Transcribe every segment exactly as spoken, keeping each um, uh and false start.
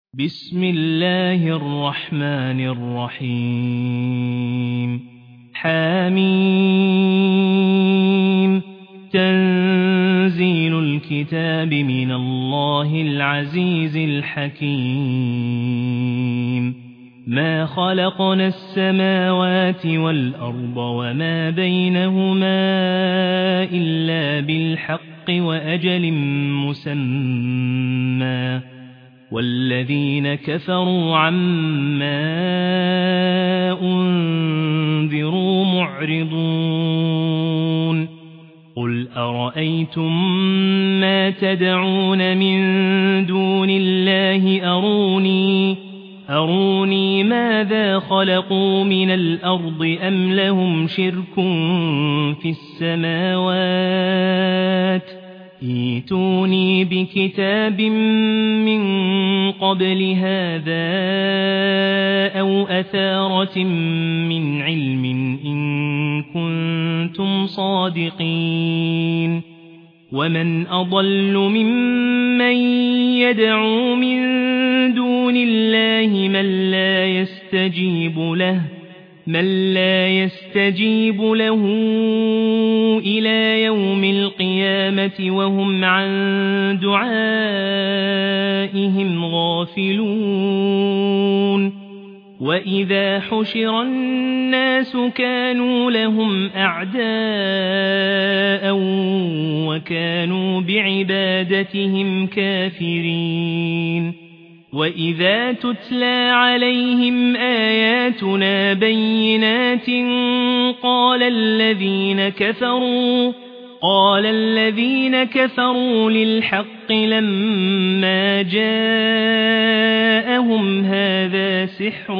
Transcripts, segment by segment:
بسم الله الرحمن الرحيم حميم تنزيل الكتاب من الله العزيز الحكيم ما خلقنا السماوات والأرض وما بينهما إلا بالحق وأجل مسمى والذين كفروا عما أنذروا معرضون قل أرأيتم ما تدعون من دون الله أروني أروني ماذا خلقوا من الأرض أم لهم شرك في السماوات ائتوني بكتاب من قبل هذا أو أثارة من علم إن كنتم صادقين ومن أضل ممن يدعو من دون الله من لا يستجيب له من لا يستجيب له إلى يوم القيامة وهم عن دعائهم غافلون وإذا حشر الناس كانوا لهم أعداء وكانوا بعبادتهم كافرين وإذا تتلى عليهم آياتنا بينات قال الذين كفروا قال الذين كفروا للحق لما جاءهم هذا سحر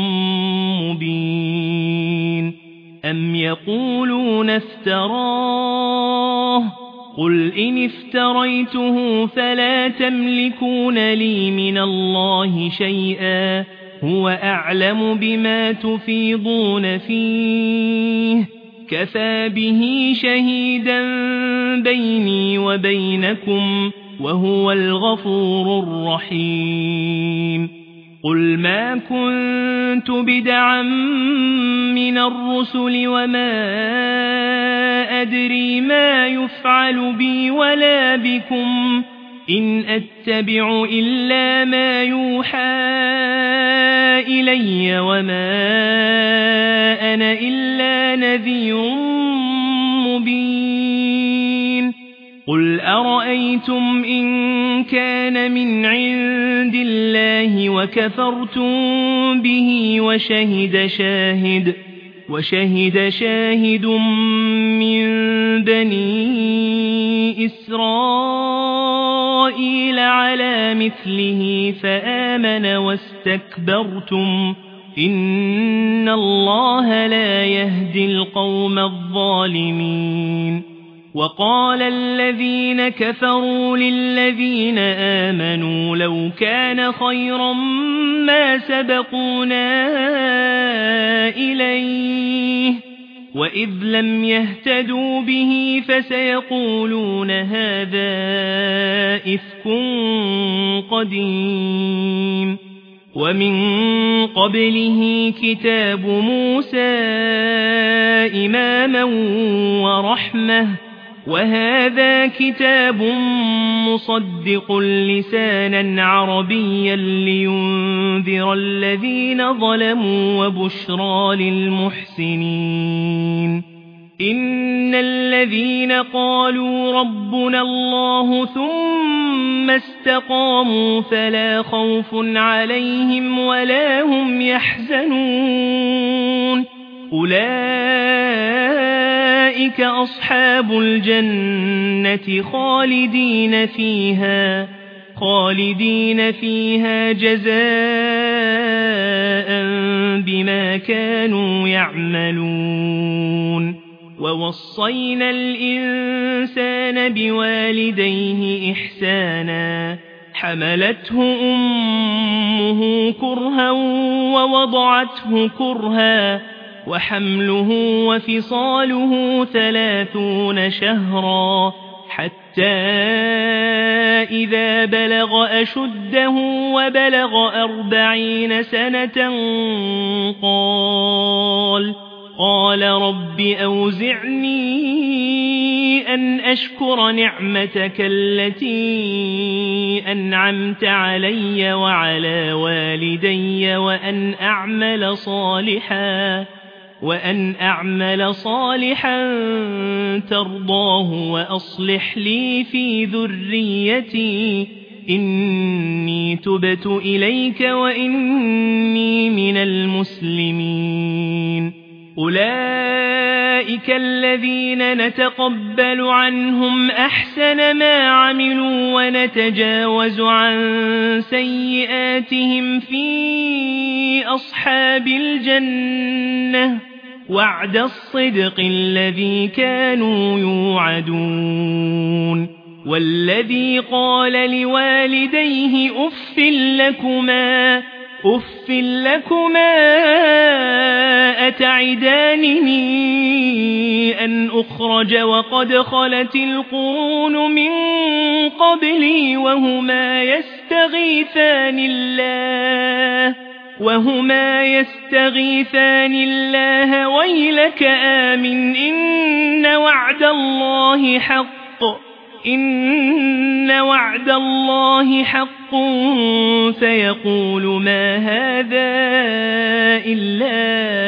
مبين أم يقولون افتراه قل إن افتريته فلا تملكون لي من الله شيئا هو أعلم بما تفيضون فيه كفى به شهيدا بيني وبينكم وهو الغفور الرحيم قل ما كنت بدعا من الرسل وما أدري ما يفعل بي ولا بكم إن أتبع إلا ما يوحى إلي وما أنا إلا نذير مبين قل أرأيتم إن كان من عند الله وكفرتم به وشهد شاهد وشهد شاهد من بني إسرائيل على مثله فآمن واستكبرتم إن الله لا يهدي القوم الظالمين وقال الذين كفروا للذين آمنوا لو كان خيرا ما سبقونا إليه وإذ لم يهتدوا به فسيقولون هذا إفك قديم ومن قبله كتاب موسى إماما ورحمة وهذا كتاب مصدق لسانا عربيا لينذر الذين ظلموا وبشرى للمحسنين إن الذين قالوا ربنا الله ثم استقاموا فلا خوف عليهم ولا هم يحزنون أولئك أصحاب الجنة خالدين فيها خالدين فيها جزاء بما كانوا يعملون ووصينا الإنسان بوالديه إحسانا حملته أمه كرها ووضعته كرها وحمله وفصاله ثلاثون شهرا حتى حتى إذا بلغ أشده وبلغ أربعين سنة قال قال رب أوزعني أن أشكر نعمتك التي أنعمت علي وعلى والدي وأن أعمل صالحا وأن أعمل صالحا ترضاه وأصلح لي في ذريتي إني تبت إليك وإني من المسلمين أولئك الذين نتقبل عنهم أحسن ما عملوا ونتجاوز عن سيئاتهم في أصحاب الجنة وعد الصدق الذي كانوا يوعدون والذي قال لوالديه أف لكما أف لكما أتعدانني أن أخرج وقد خلت القرون من قبلي وهما يستغيثان الله وهما يستغيثان الله ويلك آمن إن وعد الله حق إن وعد الله حق فيقول ما هذا إلا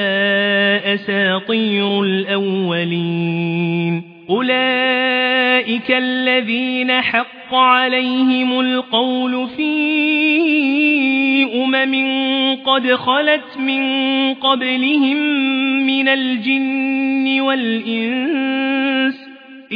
أساطير الأولين أولئك الذين حق عليهم القول في أمم قد خلت من قبلهم من الجن والإنس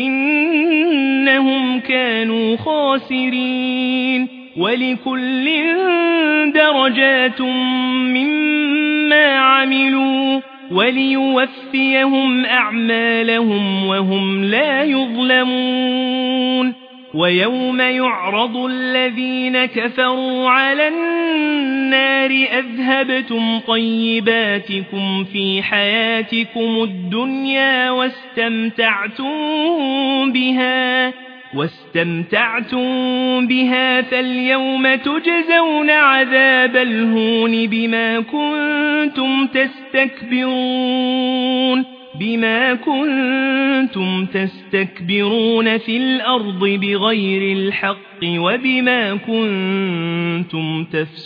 إنهم كانوا خاسرين ولكل درجات مما عملوا وليوفيهم أعمالهم وهم لا يظلمون ويوم يعرض الذين كفروا على النار أذهبتم طيباتكم في حياتكم الدنيا واستمتعتم بها واستمتعتم بها فاليوم تجزون عذاب الهون بما كنتم تستكبرون بما كنتم تستكبرون في الأرض بغير الحق وبما كنتم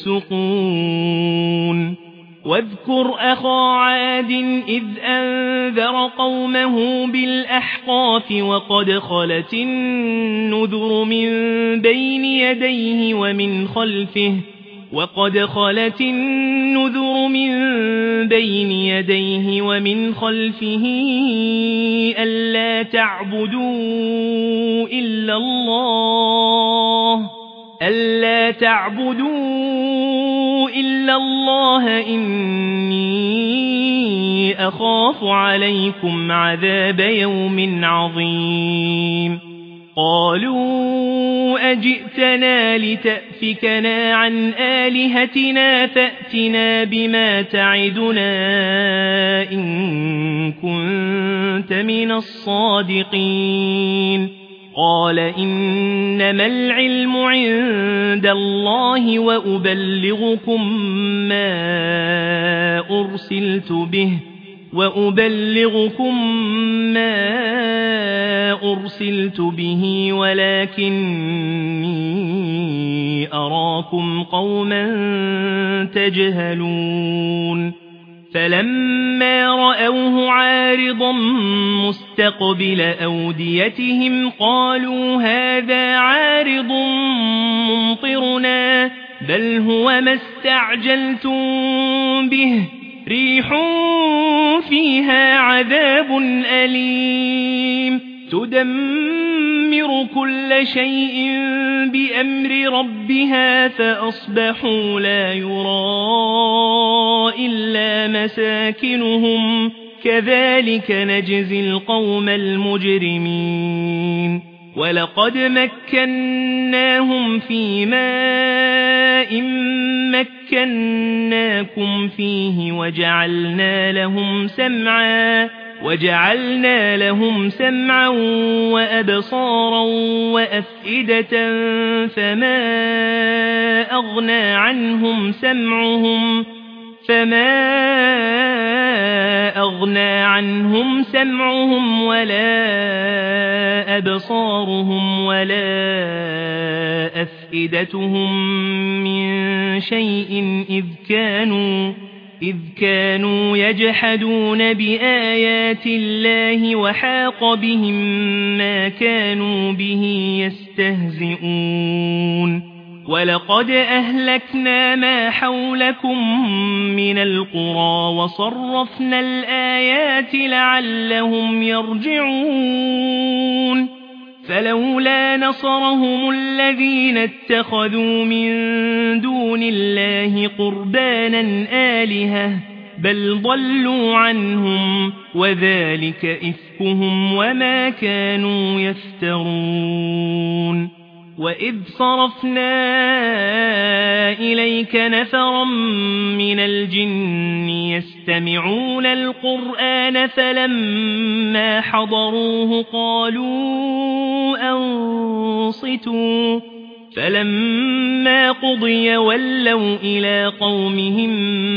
تفسقون واذكر أخا عاد إذ أنذر قومه بالأحقاف وقد خلت النذر من بين يديه ومن خلفه وقد خلت النذر من بين يديه ومن خلفه ألا تعبدوا إلا الله ألا تعبدوا إلا الله إني أخاف عليكم عذاب يوم عظيم قالوا أجئتنا لتأفكنا عن آلهتنا فأتنا بما تعدنا إن كنت من الصادقين قال إنما العلم عند الله وأبلغكم ما أرسلت به وأبلغكم ما أرسلت به ولكني أراكم قوما تجهلون فلما رأوه عارضا مستقبل أوديتهم قالوا هذا عارض ممطرنا بل هو ما استعجلتم به ريح فيها عذاب أليم تدمر كل شيء بأمر ربها فأصبحوا لا يرى إلا مساكنهم كذلك نجزي القوم المجرمين ولقد مكناهم في ماء مكناكم فيه وجعلنا لهم سمعا وجعلنا لهم سمعا وأبصارا وأفئدة فما أغنى عنهم سمعهم فما أغنى عنهم سمعهم ولا أبصارهم ولا أفئدتهم من شيء إذ كانوا إذ كانوا يجحدون بآيات الله وحاق بهم ما كانوا به يستهزئون ولقد أهلكنا ما حولكم من القرى وصرفنا الآيات لعلهم يرجعون فلولا نصرهم الذين اتخذوا من دون الله قربانا آلهة بل ضلوا عنهم وذلك إفكهم وما كانوا يفترون وإذ صرفنا إليك نفرا من الجن يستمعون القرآن فلما حضروه قالوا أنصتوا فلما قضي ولوا إلى قومهم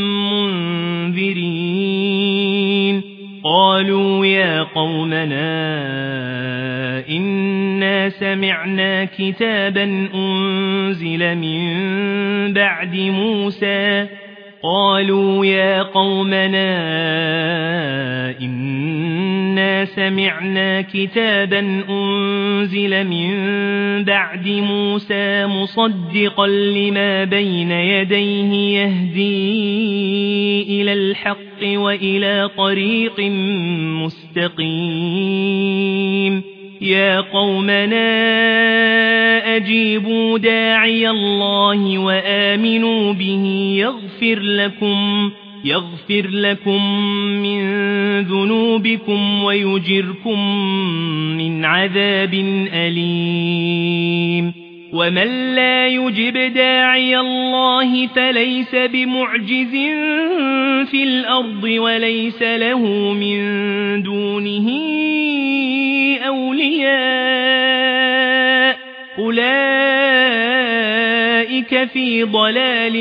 منذرين قالوا يا قومنا إنا سمعنا كتابا أنزل من بعد موسى قالوا يا قومنا إنا سمعنا كتابا أنزل من بعد موسى مصدقا لما بين يديه يهدي إلى الحق وإلى طريق مستقيم يا قومنا أجيبوا داعي الله وآمنوا به يغفر لكم يغفر لكم من ذنوبكم ويجركم من عذاب أليم ومن لا يجب داعي الله فليس بمعجز في الأرض وليس له من دونه أولياء أولئك في ضلال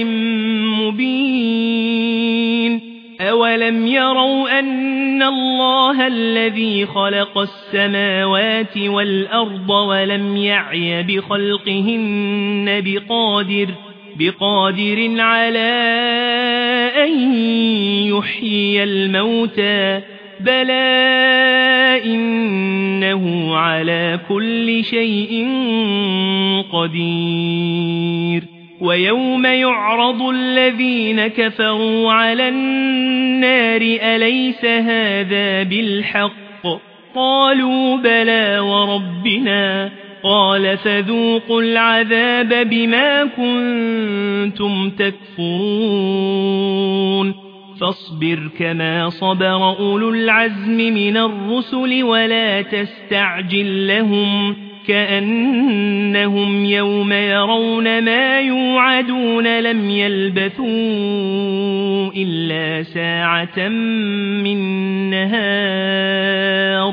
مبين أولم يروا أن الله الذي خلق السماوات والأرض ولم يعي بخلقهن بقادر بقادر على أن يحيي الموتى بلى إنه على كل شيء قدير ويوم يعرض الذين كفروا على النار أليس هذا بالحق قالوا بلى وربنا قال فذوقوا العذاب بما كنتم تكفرون فاصبر كما صبر أولو العزم من الرسل ولا تستعجل لهم كأنهم يوم يرون ما يوعدون لم يلبثوا إلا ساعة من نهار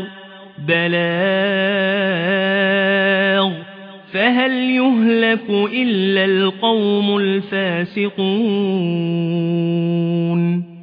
بلاغ فهل يهلك إلا القوم الفاسقون